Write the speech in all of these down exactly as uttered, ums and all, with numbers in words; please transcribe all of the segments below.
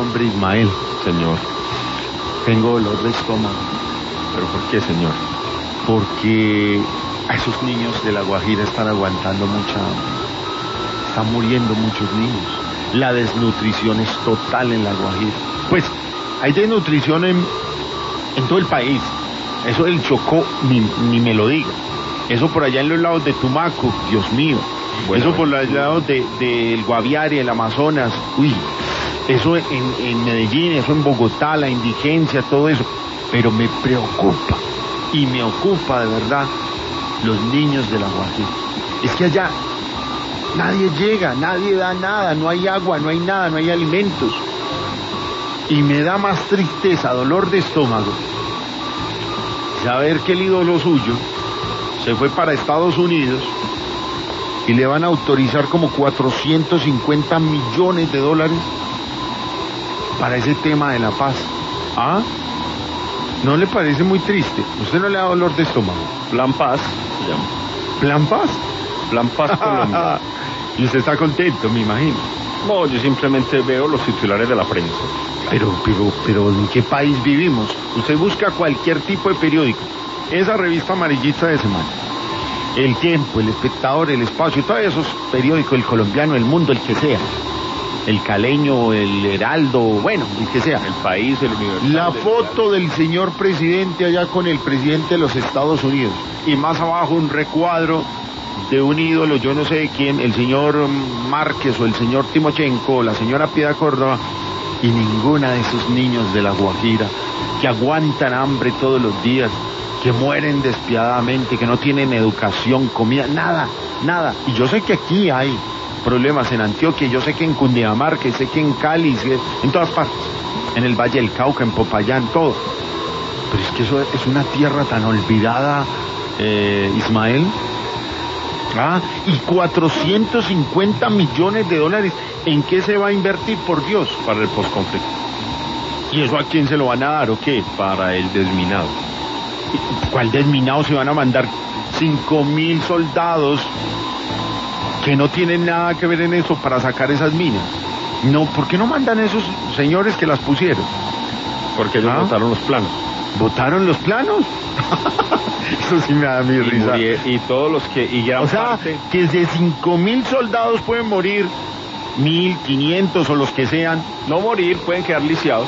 hombre, Ismael. Señor. Tengo dolor de estómago. ¿Pero por qué, señor? Porque a esos niños de La Guajira están aguantando mucha hambre. Están muriendo muchos niños. La desnutrición es total en La Guajira. Pues hay desnutrición en, en todo el país. Eso del Chocó, ni, ni me lo diga. Eso por allá en los lados de Tumaco, Dios mío. Bueno, eso por los lados del de, de Guaviare, el Amazonas, uy. Eso en, en Medellín, eso en Bogotá, la indigencia, todo eso. Pero me preocupa, y me ocupa de verdad, los niños de La Guajira. Es que allá nadie llega, nadie da nada, no hay agua, no hay nada, no hay alimentos. Y me da más tristeza, dolor de estómago, saber que el ídolo suyo se fue para Estados Unidos y le van a autorizar como cuatrocientos cincuenta millones de dólares para ese tema de la paz. ¿Ah? ¿No le parece muy triste? ¿Usted no le da dolor de estómago? Plan Paz se llama. ¿Plan Paz? Plan Paz Colombia. Y usted está contento, me imagino. No, yo simplemente veo los titulares de la prensa. Pero, pero, pero, ¿en qué país vivimos? Usted busca cualquier tipo de periódico. Esa revista amarillista de semana. El Tiempo, El Espectador, El Espacio, todos esos periódicos, El Colombiano, El Mundo, el que sea. El Caleño, El Heraldo, bueno, el que sea. El País, El Universal. La foto del señor presidente allá con el presidente de los Estados Unidos. Y más abajo un recuadro de un ídolo, yo no sé de quién, el señor Márquez o el señor Timochenko o la señora Piedad Córdoba. Y ninguna de esos niños de La Guajira que aguantan hambre todos los días, que mueren despiadadamente, que no tienen educación, comida, nada, nada. Y yo sé que aquí hay problemas en Antioquia, yo sé que en Cundinamarca, sé que en Cali, en todas partes, en el Valle del Cauca, en Popayán, todo. Pero es que eso es una tierra tan olvidada, eh, Ismael. Ah, y cuatrocientos cincuenta millones de dólares, ¿en qué se va a invertir, por Dios? Para el posconflicto. ¿Y eso a quién se lo van a dar o qué? Para el desminado. ¿Cuál desminado? Se van a mandar cinco mil soldados que no tienen nada que ver en eso para sacar esas minas. No, ¿por qué no mandan esos señores que las pusieron? Porque ellos ¿Ah? votaron los planos. ¿Votaron los planos? Eso sí me da mi y risa. Morir, y todos los que... Y gran o sea, parte... que de cinco mil soldados pueden morir mil, quinientos o los que sean. No morir, pueden quedar lisiados.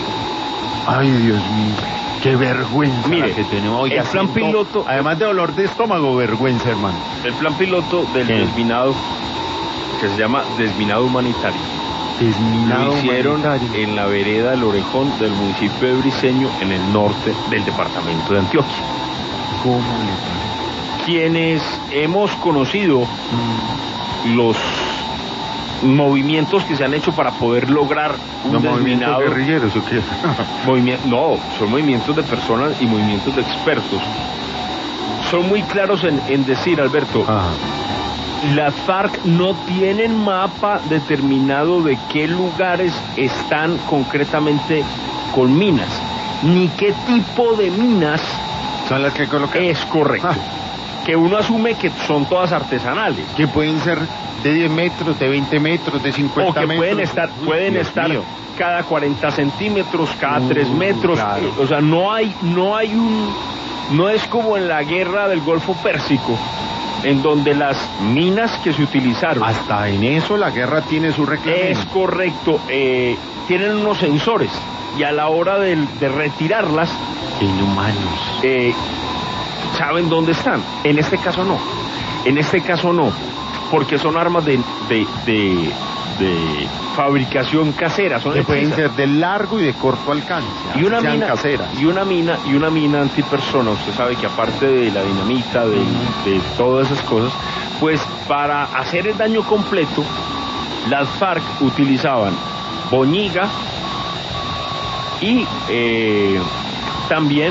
Ay, Dios mío. Qué vergüenza. Mire, la que tenemos. Oiga, el plan siento, piloto... Además de dolor de estómago, vergüenza, hermano. El plan piloto del ¿Qué? desminado, que se llama desminado humanitario. Desminado Lo hicieron humanitario. en la vereda del Orejón del municipio de Briceño, en el norte del departamento de Antioquia. ¿Cómo le parece? Quienes hemos conocido mm. los movimientos que se han hecho para poder lograr un ¿No desminado... movimientos guerrilleros o qué? Movimiento, no, son movimientos de personas y movimientos de expertos. Son muy claros en, en decir, Alberto, Ajá. las FARC no tienen mapa determinado de qué lugares están concretamente con minas, ni qué tipo de minas Son las que colocan. es correcto. Ah. Que uno asume que son todas artesanales. Que pueden ser de diez metros, de veinte metros, de cincuenta O que metros. pueden estar, Uy, pueden Dios estar mío. cada cuarenta centímetros, cada tres Uh, metros. claro. O sea, no hay, no hay un, no es como en la guerra del Golfo Pérsico, en donde las minas que se utilizaron. Hasta en eso la guerra tiene su reglamento. Es correcto, eh, tienen unos sensores y a la hora de, de retirarlas, Inhumanos. eh, saben dónde están. En este caso no. En este caso no. Porque son armas de, de, de, de fabricación casera. Son Que pueden hechizas. ser de largo y de corto alcance. Y una sean mina, caseras. y una mina, y una mina antipersona, usted sabe que aparte de la dinamita, de, de todas esas cosas, pues para hacer el daño completo, las FARC utilizaban boñiga y eh, también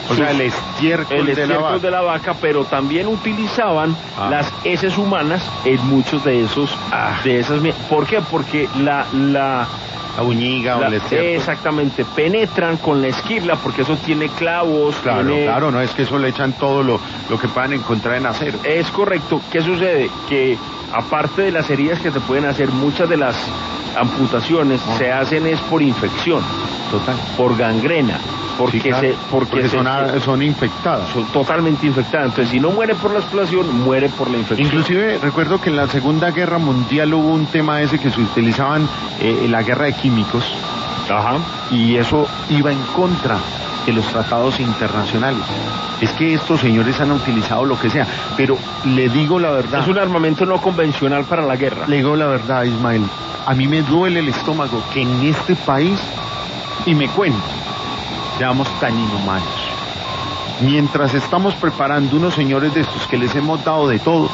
O sea, el estiércol, el de, estiércol la vaca. de la vaca, pero también utilizaban Ah. las heces humanas en muchos de esos, Ah. de esas. mi- ¿Por qué? Porque la, la, La uñiga o la- el estiércol. exactamente, penetran con la esquirla, porque eso tiene clavos, Claro, tiene- claro, no es que eso le echan todo lo, lo que puedan encontrar en acero. Es correcto. ¿Qué sucede? Que aparte de las heridas que te pueden hacer, muchas de las amputaciones Ah. se hacen es por infección, Total. por gangrena, porque Sí, claro, se, porque, porque se- son, a- son infectadas. son totalmente infectadas. Entonces, si no muere por la explosión, muere por la infección. Inclusive recuerdo que en la Segunda Guerra Mundial hubo un tema ese que se utilizaban eh, en la guerra de químicos Ajá. y eso iba en contra de los tratados internacionales. Es que estos señores han utilizado lo que sea, pero le digo la verdad, Es un armamento no convencional para la guerra. le digo la verdad, Ismael, a mí me duele el estómago que en este país, y me cuento, seamos tan inhumanos. Mientras estamos preparando unos señores de estos que les hemos dado de todo,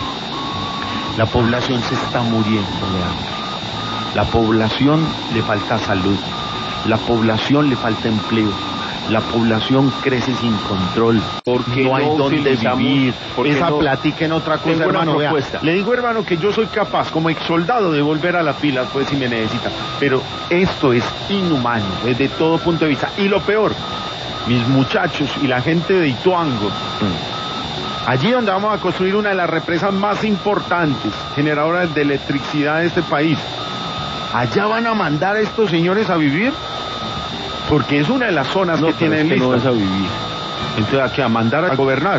la población se está muriendo de hambre. La población le falta salud, la población le falta empleo, la población crece sin control, Porque no hay no dónde utilizamos- vivir, porque esa no- platica en otra cosa, Tengo una hermano, vea. propuesta. Le digo, hermano, que yo soy capaz, como ex soldado, de volver a las filas, pues, si me necesita. Pero esto es inhumano, desde todo punto de vista. Y lo peor, mis muchachos y la gente de Ituango, allí donde vamos a construir una de las represas más importantes, generadoras de electricidad de este país, ¿allá van a mandar a estos señores a vivir? Porque es una de las zonas No, que pero tienen es que no listas. es a vivir. Entonces, ¿a qué? ¿A mandar a gobernar?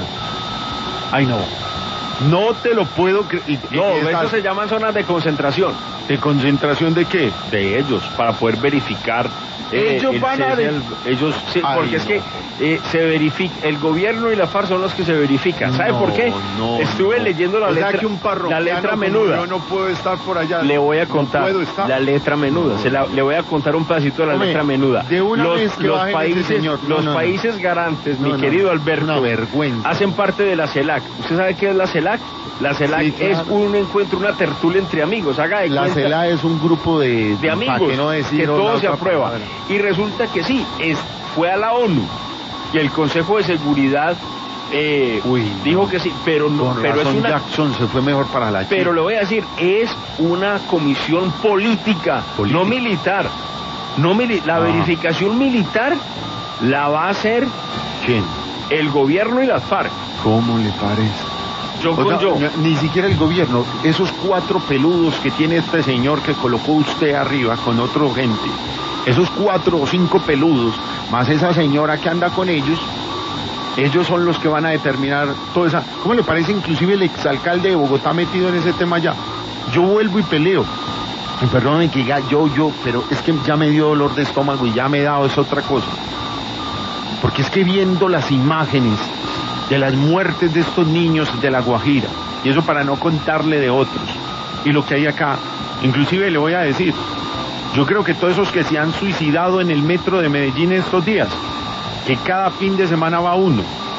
Ay, no. No te lo puedo creer. No, eso se llaman zonas de concentración ¿De concentración de qué? de ellos, para poder verificar. eh, Ellos el van a cese ver- al- ellos sí, Ay, porque es no. que eh, se verifica, el gobierno y la FARC son los que se verifican. ¿Sabe No, por qué? no, Estuve no. leyendo la O sea letra, que un la parroquiano letra como menuda. yo no puedo estar por allá. Le voy a No contar puedo estar. la letra menuda. Se la- le voy a contar un pedacito de la Hombre, letra menuda. de una los vez que los bajen ese países, señor. No, los no, no. países garantes, No, mi no. querido Alberto, Una vergüenza. hacen parte de la CELAC. ¿Usted sabe qué es la CELAC? La CELAC Sí, claro. es un encuentro, una tertulia entre amigos. Haga de La cuenta- CELA es un grupo de, de amigos, ¿para qué no decir que la todo se otra aprueba. palabra? Y resulta que sí, es, fue a la ONU y el Consejo de Seguridad eh, Uy, dijo no. que sí, pero no, Con pero es razón una, Jackson se fue mejor para la pero China. le voy a decir, es una comisión política, Política. no militar. No mili- la Ah. verificación militar la va a hacer ¿Quién? el gobierno y las FARC. ¿Cómo le parece? Yo O con sea, yo. Ni siquiera el gobierno, esos cuatro peludos que tiene este señor que colocó usted arriba con otro gente, esos cuatro o cinco peludos, más esa señora que anda con ellos, ellos son los que van a determinar toda esa... ¿Cómo le parece inclusive el exalcalde de Bogotá metido en ese tema ya? Yo vuelvo y peleo. Y perdónenme que diga yo, yo, pero es que ya me dio dolor de estómago y ya me he dado, es otra cosa. Porque es que viendo las imágenes de las muertes de estos niños de La Guajira, y eso para no contarle de otros, y lo que hay acá, inclusive le voy a decir, yo creo que todos esos que se han suicidado en el metro de Medellín estos días, que cada fin de semana va uno,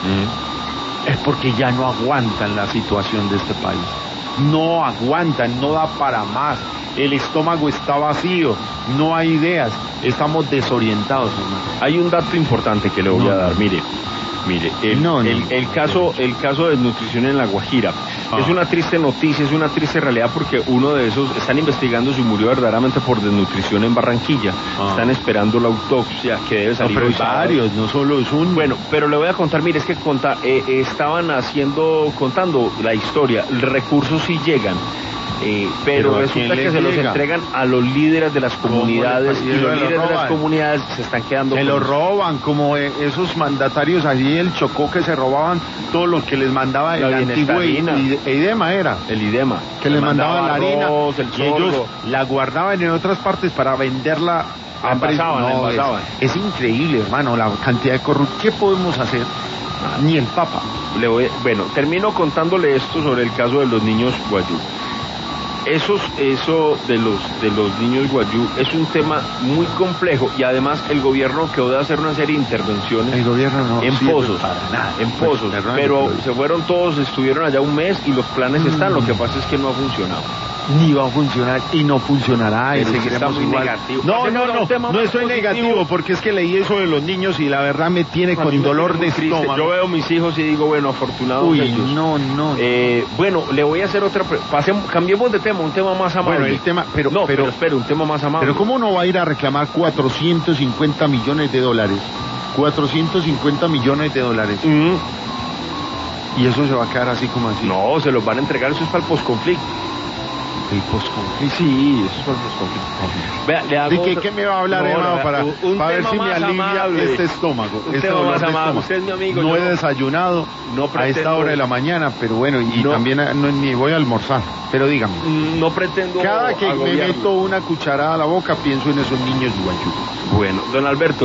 es porque ya no aguantan la situación de este país. No aguantan, no da para más. El estómago está vacío, no hay ideas, estamos desorientados, hermano. Hay un dato importante que le voy No, a dar, no. mire. Mire, el, No, no. el, el caso, el caso de desnutrición en La Guajira Ah. es una triste noticia, es una triste realidad porque uno de esos están investigando si murió verdaderamente por desnutrición en Barranquilla. Ah. Están esperando la autopsia que debe No, salir pero hoy es sábado. varios, no solo es un... Bueno, pero le voy a contar, mire, es que conta, eh, eh, estaban haciendo, contando la historia, recursos sí llegan. Eh, pero, Pero ¿a resulta quién que les se los llega? entregan a los líderes de las ¿Cómo comunidades les- y y los lo líderes de las roban? comunidades se están quedando Se con lo eso. roban, como eh, esos mandatarios allí el Chocó que se robaban todo lo que les mandaba La el antiguo bienestarina. I- I- IDEMA era, El idema. que les mandaban la harina arroz, el y ellos sorgo. la guardaban en otras partes para venderla La a precio. envasaban, la No, es- envasaban. es, increíble, hermano, la cantidad de corrupción. ¿Qué podemos hacer? Ni el Papa. Le voy, bueno, termino contándole esto sobre el caso de los niños guayú. Esos, eso de los de los niños guayú es un tema muy complejo y además el gobierno quedó de hacer una serie de intervenciones El gobierno no en sirve pozos, para nada. en Pues, pozos, perdóname, pero se fueron todos, estuvieron allá un mes y los planes están, lo que pasa es que no ha funcionado. ni va a funcionar y no funcionará. Pero Y usted seguiremos está muy igual. negativo. No, Pasemos no, a un no, tema no más estoy positivo. negativo porque es que leí eso de los niños y la verdad me tiene A mí con me dolor tiene de muy triste. estómago. Yo veo a mis hijos y digo, bueno, afortunados Uy, ellos. no, no. Eh, bueno, le voy a hacer otra... pre- Pasemos, cambiemos de tema, un tema más amable. Bueno, el tema, pero, no, pero, pero, espere, un tema más amable. pero ¿cómo no va a ir a reclamar cuatrocientos cincuenta millones de dólares? cuatrocientos cincuenta millones de dólares. Mm, Y eso se va a quedar así como así. no, se los van a entregar, eso es para el posconflicto. El posconflicto. Sí, eso es para el posconflicto. Vea, le hago ¿De qué, otra- qué me va a hablar, No, Emma, vea, para, un- un para ver tema si me más alivia amable. este estómago? Un este tema dolor más de amable. estómago? Usted es mi amigo, No yo he no- desayunado no a esta pretendo- hora de la mañana, pero bueno, y No. también a- no, ni voy a almorzar. Pero dígame, Mm, No pretendo cada que me agobiarlo. meto una cucharada a la boca pienso en esos niños guayú. Bueno, don Alberto.